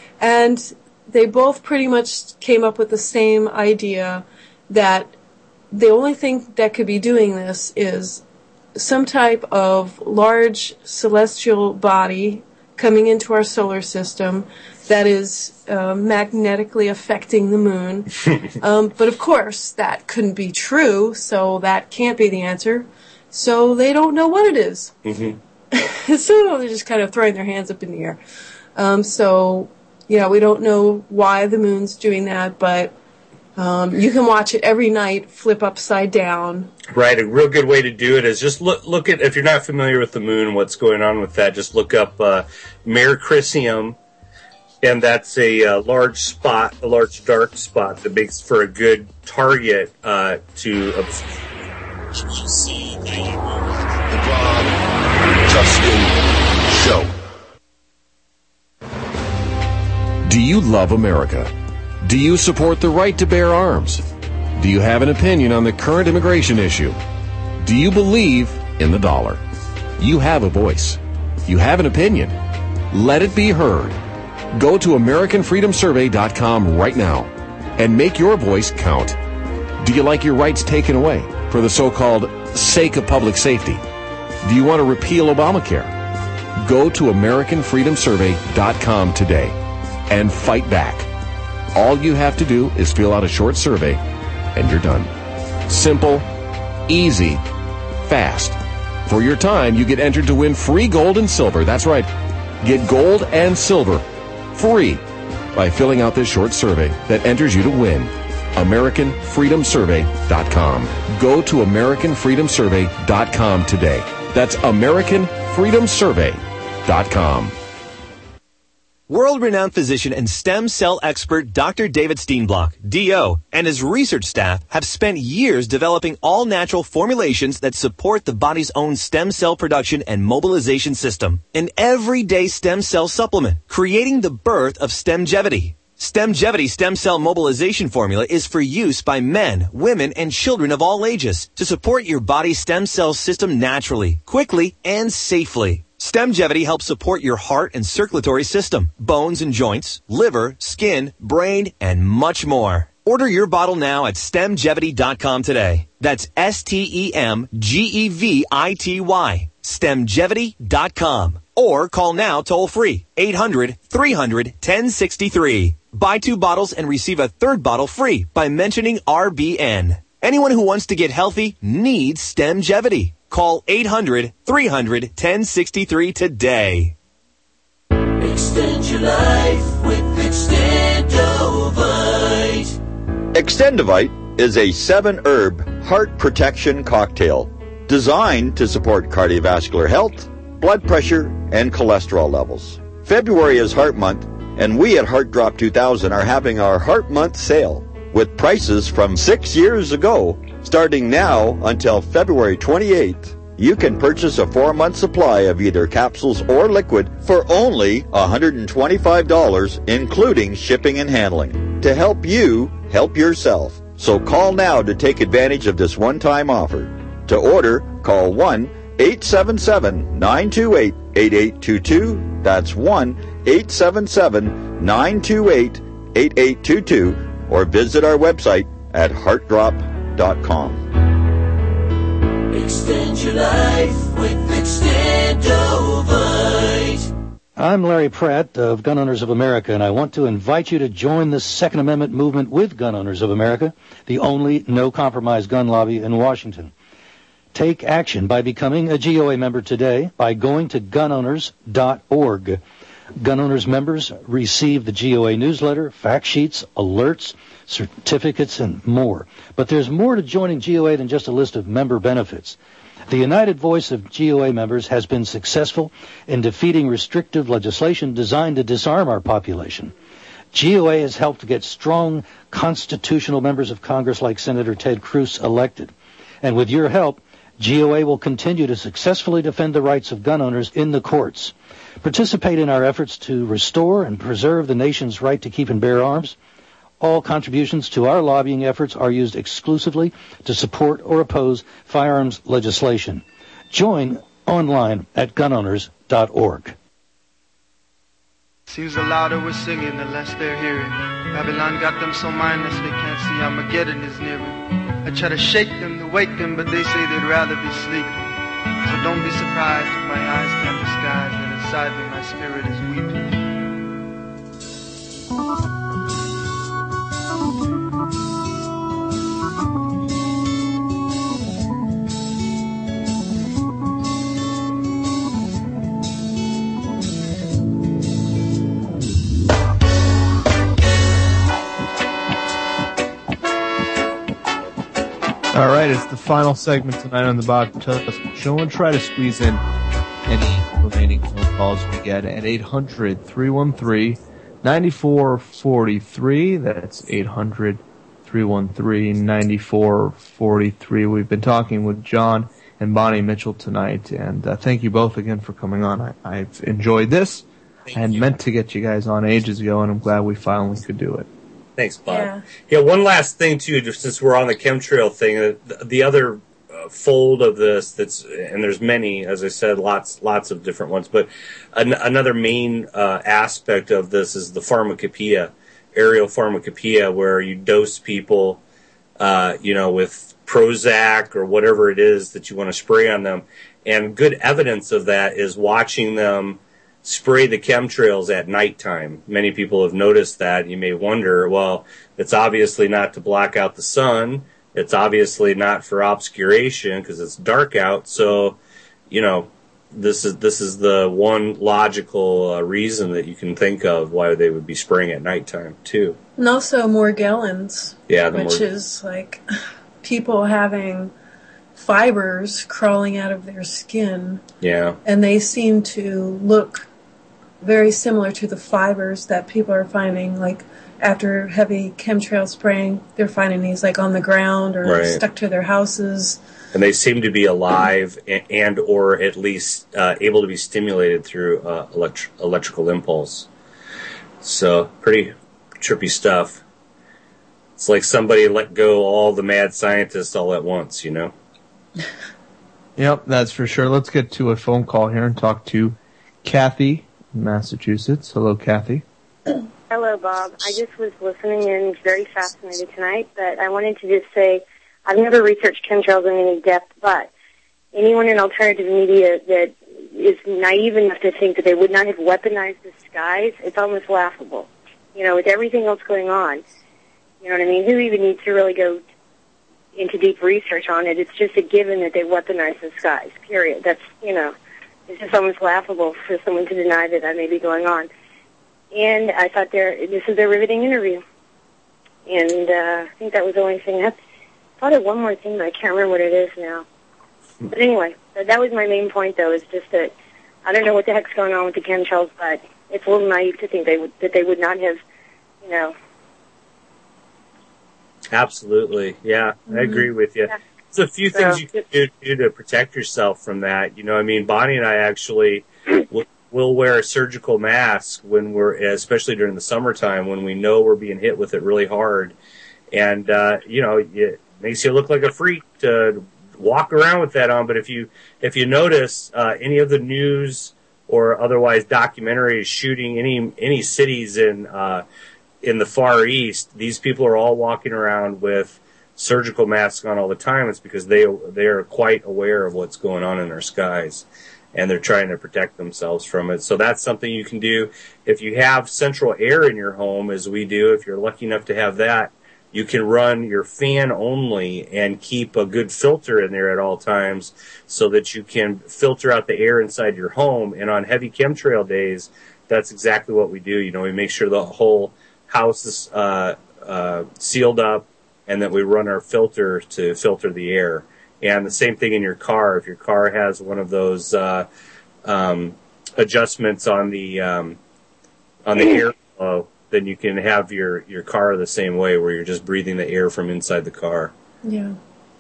And they both pretty much came up with the same idea that the only thing that could be doing this is some type of large celestial body coming into our solar system that is uh, magnetically affecting the moon. um, but of course, that couldn't be true, so that can't be the answer. So they don't know what it is. Mm-hmm. So they're just kind of throwing their hands up in the air. Um, so, yeah, we don't know why the moon's doing that, but Um, you can watch it every night, flip upside down. Right, a real good way to do it is just look look at, if you're not familiar with the moon, what's going on with that, just look up uh, Mare Crisium, and that's a uh, large spot, a large dark spot that makes for a good target uh, to observe. The Bob Tuskin Show. Do you love America? Do you support the right to bear arms? Do you have an opinion on the current immigration issue? Do you believe in the dollar? You have a voice. You have an opinion. Let it be heard. Go to American Freedom Survey dot com right now and make your voice count. Do you like your rights taken away for the so-called sake of public safety? Do you want to repeal Obamacare? Go to American Freedom Survey dot com today and fight back. All you have to do is fill out a short survey, and you're done. Simple, easy, fast. For your time, you get entered to win free gold and silver. That's right. Get gold and silver free by filling out this short survey that enters you to win. American Freedom Survey dot com. Go to American Freedom Survey dot com today. That's American freedom survey dot com. World-renowned physician and stem cell expert Doctor David Steenblock, D O, and his research staff have spent years developing all-natural formulations that support the body's own stem cell production and mobilization system. An everyday stem cell supplement, creating the birth of Stemgevity. Stemgevity stem cell mobilization formula is for use by men, women, and children of all ages to support your body's stem cell system naturally, quickly, and safely. Stemgevity helps support your heart and circulatory system, bones and joints, liver, skin, brain, and much more. Order your bottle now at stemgevity dot com today. That's S T E M G E V I T Y. stemgevity dot com. Or call now toll free, eight hundred, three hundred, ten sixty-three. Buy two bottles and receive a third bottle free by mentioning R B N. Anyone who wants to get healthy needs Stemgevity. Call eight hundred, three hundred, ten sixty-three today. Extend your life with Extendovite. Extendovite is a seven-herb heart protection cocktail designed to support cardiovascular health, blood pressure, and cholesterol levels. February is Heart Month, and we at Heart Drop two thousand are having our Heart Month sale with prices from six years ago. Starting now until February twenty-eighth, you can purchase a four-month supply of either capsules or liquid for only one hundred twenty-five dollars, including shipping and handling, to help you help yourself. So call now to take advantage of this one-time offer. To order, call one eight seven seven, nine two eight, eight eight two two. That's one eight seven seven, nine two eight, eight eight two two, or visit our website at heart drop dot com. Extend your life with Extendovite. I'm Larry Pratt of Gun Owners of America, and I want to invite you to join the Second Amendment movement with Gun Owners of America, the only no-compromise gun lobby in Washington. Take action by becoming a G O A member today by going to gun owners dot org. Gun Owners members receive the G O A newsletter, fact sheets, alerts, certificates, and more. But there's more to joining G O A than just a list of member benefits. The united voice of G O A members has been successful in defeating restrictive legislation designed to disarm our population. G O A has helped get strong constitutional members of Congress like Senator Ted Cruz elected. And with your help, G O A will continue to successfully defend the rights of gun owners in the courts. Participate in our efforts to restore and preserve the nation's right to keep and bear arms. All contributions to our lobbying efforts are used exclusively to support or oppose firearms legislation. Join online at gun owners dot org. Seems the louder we're singing, the less they're hearing. Babylon got them so mindless they can't see Armageddon is nearing. I try to shake them, to wake them, but they say they'd rather be sleeping. So don't be surprised if my eyes can't disguise that inside me my spirit is weeping. All right, it's the final segment tonight on the Bob Tusk Show, and try to squeeze in any remaining phone calls we get at eight hundred, three one three, nine four four three. That's eight hundred, three one three, nine four four three. We've been talking with John and Bonnie Mitchell tonight, and uh, thank you both again for coming on. I, I've enjoyed this. Thank I had you. meant to get you guys on ages ago, and I'm glad we finally could do it. Thanks, Bob. Yeah. yeah, one last thing, too, just since we're on the chemtrail thing, uh, the, the other uh, fold of this that's, and there's many, as I said, lots lots of different ones, but an, another main uh, aspect of this is the pharmacopoeia, aerial pharmacopoeia, where you dose people, uh, you know, with Prozac or whatever it is that you want to spray on them. And good evidence of that is watching them spray the chemtrails at nighttime. Many people have noticed that. You may wonder, well, it's obviously not to block out the sun. It's obviously not for obscuration because it's dark out. So, you know, this is this is the one logical uh, reason that you can think of why they would be spraying at nighttime too. And also Morgellons. Yeah, the which Mor- is like people having fibers crawling out of their skin, Yeah. and they seem to look very similar to the fibers that people are finding, like after heavy chemtrail spraying, they're finding these like on the ground or Right. stuck to their houses. And they seem to be alive and, and or at least uh, able to be stimulated through uh, elect- electrical impulse. So pretty trippy stuff. It's like somebody let go all the mad scientists all at once, you know? Yep, that's for sure. Let's get to a phone call here and talk to Kathy in Massachusetts. Hello, Kathy. Hello, Bob. I just was listening and very fascinated tonight, but I wanted to just say I've never researched chemtrails in any depth, but anyone in alternative media that is naive enough to think that they would not have weaponized the skies, it's almost laughable. You know, with everything else going on, you know what I mean? Who even needs to really go into deep research on it? It's just a given that they weaponized the skies, period. That's, you know, it's just almost laughable for someone to deny that that may be going on. And I thought there, this is a riveting interview. And uh, I think that was the only thing. I thought of one more thing, but I can't remember what it is now. But anyway, that was my main point, though, is just that I don't know what the heck's going on with the chemtrails, but it's a little naive to think they would, that they would not have, you know. Absolutely. Yeah, I agree with you. Yeah. There's a few things you can do, do to protect yourself from that. You know, I mean, Bonnie and I actually will, will wear a surgical mask when we're, especially during the summertime, when we know we're being hit with it really hard. And, uh, you know, it makes you look like a freak to walk around with that on. But if you, if you notice, uh, any of the news or otherwise documentaries shooting any, any cities in, uh, in the Far East, these people are all walking around with surgical masks on all the time. It's because they, they are quite aware of what's going on in our skies, and they're trying to protect themselves from it. So that's something you can do. If you have central air in your home, as we do, if you're lucky enough to have that, you can run your fan only and keep a good filter in there at all times so that you can filter out the air inside your home. And on heavy chemtrail days, that's exactly what we do. You know, we make sure the whole house is uh, uh, sealed up, and that we run our filter to filter the air. And the same thing in your car. If your car has one of those uh, um, adjustments on the um, on the airflow, then you can have your, your car the same way, where you're just breathing the air from inside the car. Yeah.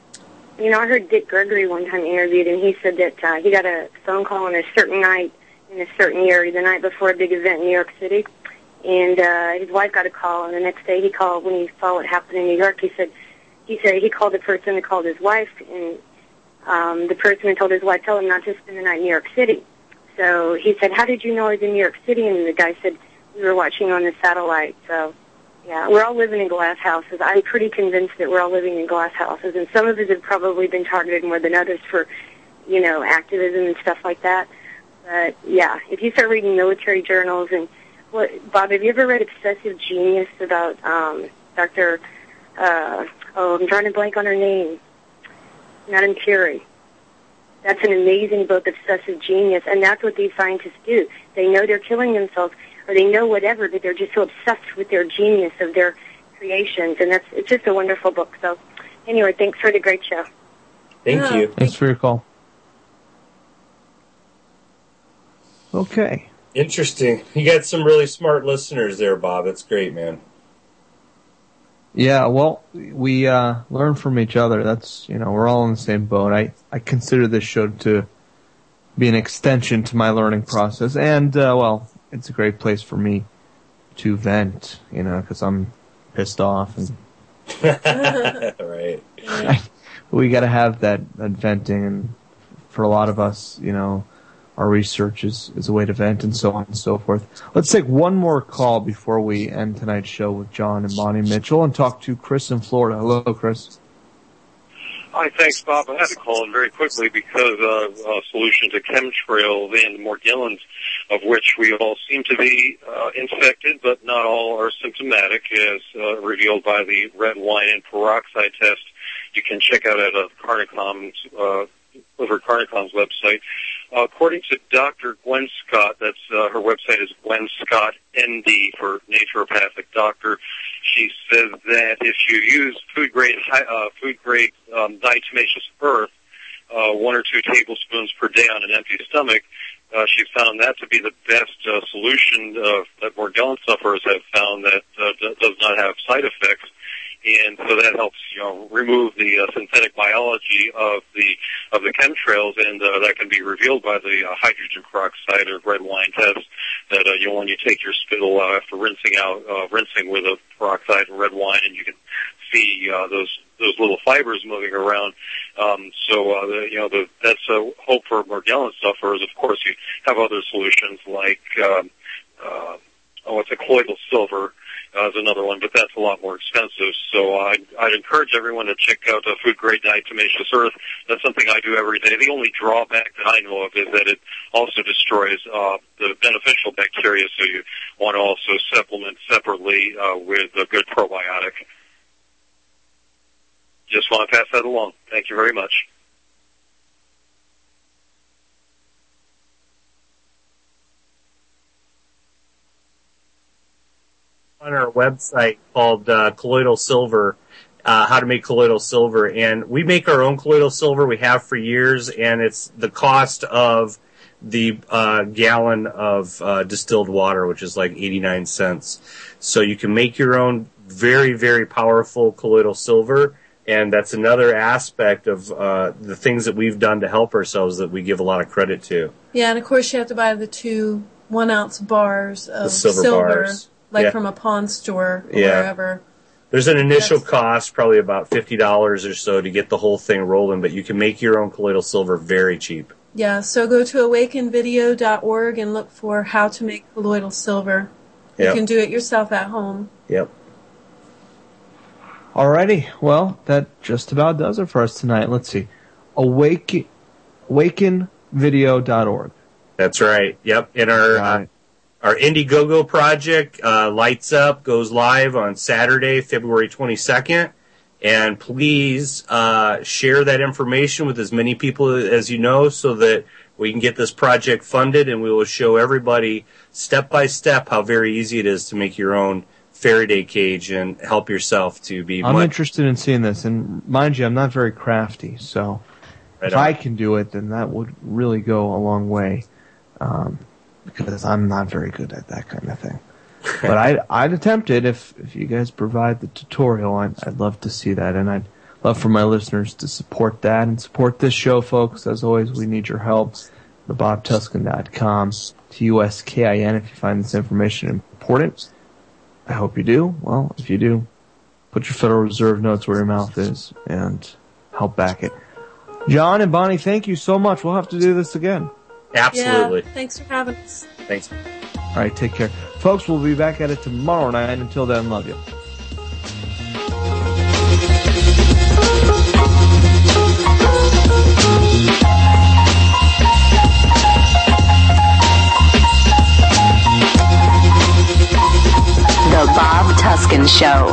You know, I heard Dick Gregory one time interviewed, and he said that uh, he got a phone call on a certain night in a certain year, the night before a big event in New York City. And uh, his wife got a call, and the next day he called when he saw what happened in New York. He said he said he called the person that called his wife, and um, the person had told his wife, tell him not to spend the night in New York City. So he said, how did you know I was in New York City? And the guy said, we were watching on the satellite. So, yeah, we're all living in glass houses. I'm pretty convinced that we're all living in glass houses, and some of us have probably been targeted more than others for, you know, activism and stuff like that. But, yeah, if you start reading military journals and What, Bob, have you ever read Obsessive Genius about um, Doctor Uh, oh, I'm drawing a blank on her name. Madame Curie. That's an amazing book, Obsessive Genius, and that's what these scientists do. They know they're killing themselves, or they know whatever, but they're just so obsessed with their genius of their creations, and that's it's just a wonderful book. So, anyway, thanks for the great show. Thank Yeah. you. Thanks for your call. Okay. Interesting. You got some really smart listeners there, Bob. That's great, man. Yeah, well, we uh, learn from each other. That's, you know, we're all in the same boat. I, I consider this show to be an extension to my learning process. And, uh, well, it's a great place for me to vent, you know, because I'm pissed off. And Right. I, we got to have that, that venting. And for a lot of us, you know, our research is, is a way to vent, and so on and so forth. Let's take one more call before we end tonight's show with John and Bonnie Mitchell and talk to Chris in Florida. Hello, Chris. Hi, thanks, Bob. I had to call in very quickly because of uh, solution to chemtrails and Morgellons, of which we all seem to be uh, infected, but not all are symptomatic, as uh, revealed by the red wine and peroxide test. You can check out at uh, Carnicom's, uh, over Carnicom's website. Uh, according to Doctor Gwen Scott, that's uh, her website is Gwen Scott N D for naturopathic doctor. She says that if you use food grade uh, food grade um, diatomaceous earth uh, one or two tablespoons per day on an empty stomach, uh, she found that to be the best uh, solution uh, that Morgellons sufferers have found that uh, d- does not have side effects. And so that helps, you know, remove the uh, synthetic biology of the of the chemtrails, and uh, that can be revealed by the uh, hydrogen peroxide or red wine test. That uh, you know, when you take your spittle uh, after rinsing out, uh, rinsing with a peroxide and red wine, and you can see uh, those those little fibers moving around. Um, so uh, the, you know, the, that's a hope for Morgellons sufferers. Of course, you have other solutions like um, uh, oh, it's a colloidal silver. Uh, is another one, but that's a lot more expensive. So uh, I'd, I'd encourage everyone to check out uh, Food Grade Diatomaceous Earth. That's something I do every day. The only drawback that I know of is that it also destroys uh, the beneficial bacteria, so you want to also supplement separately uh, with a good probiotic. Just want to pass that along. Thank you very much. On our website called uh, Colloidal Silver, uh, how to make colloidal silver. And we make our own colloidal silver. We have for years, and it's the cost of the uh, gallon of uh, distilled water, which is like eighty-nine cents. So you can make your own very, very powerful colloidal silver. And that's another aspect of uh, the things that we've done to help ourselves that we give a lot of credit to. Yeah, and of course you have to buy the two one-ounce bars of The silver silver, bars. like Yeah. from a pawn store or Yeah. wherever. There's an initial cost, probably about fifty dollars or so, to get the whole thing rolling, but you can make your own colloidal silver very cheap. Yeah, so go to awaken video dot org and look for how to make colloidal silver. You Yep. can do it yourself at home. Yep. Alrighty, well, that just about does it for us tonight. Let's see. Awaken, awaken video dot org. That's right. Yep. And our uh, our Indiegogo project uh, lights up, goes live on Saturday, February twenty-second. And please uh, share that information with as many people as you know, so that we can get this project funded, and we will show everybody step by step how very easy it is to make your own Faraday cage and help yourself to be. I'm much interested in seeing this, and mind you, I'm not very crafty, so Right if on. I can do it, then that would really go a long way, um, because I'm not very good at that kind of thing. But I'd, I'd attempt it if, if you guys provide the tutorial. I'd, I'd love to see that, and I'd love for my listeners to support that and support this show, folks. As always, we need your help. The bob tuskin dot com, T U S K I N, if you find this information important. I hope you do. Well, if you do, put your Federal Reserve notes where your mouth is and help back it. John and Bonnie, thank you so much. We'll have to do this again. Absolutely. Yeah, thanks for having us. Thanks. All right, take care. Folks, we'll be back at it tomorrow night. Until then, love you. The Bob Tuskin Show.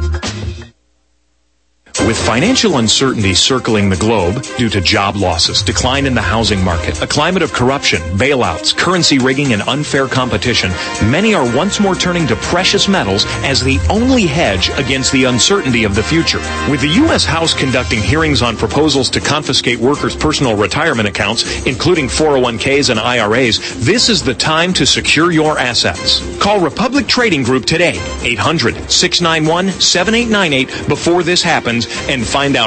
With financial uncertainty circling the globe due to job losses, decline in the housing market, a climate of corruption, bailouts, currency rigging, and unfair competition, many are once more turning to precious metals as the only hedge against the uncertainty of the future. With the U S House conducting hearings on proposals to confiscate workers' personal retirement accounts, including four oh one k's and I R A's, this is the time to secure your assets. Call Republic Trading Group today, eight hundred, six nine one, seven eight nine eight, before this happens, and find out